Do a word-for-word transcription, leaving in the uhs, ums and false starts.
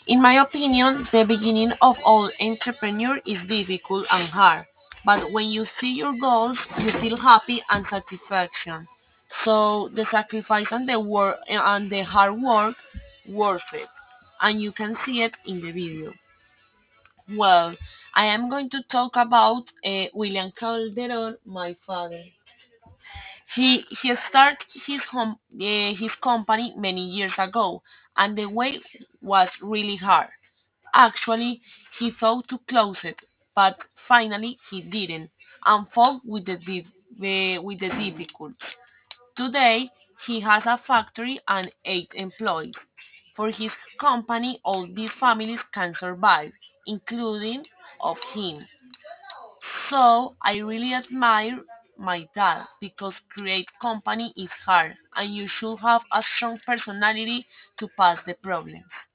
In my opinion, the beginning of all entrepreneur is difficult and hard, but when you see your goals, you feel happy and satisfaction. So the sacrifice and the work and the hard work worth it, and you can see it in the video. Well, I am going to talk about uh, William Calderon, my father. He he started his home uh, his company many years ago, and the way was really hard. Actually, he thought to close it, but finally he didn't, and fought with the dif- eh, with the difficulties. Today, he has a factory and eight employees. For his company, all these families can survive, including of him. So I really admire my dad because create company is hard and you should have a strong personality to pass the problems.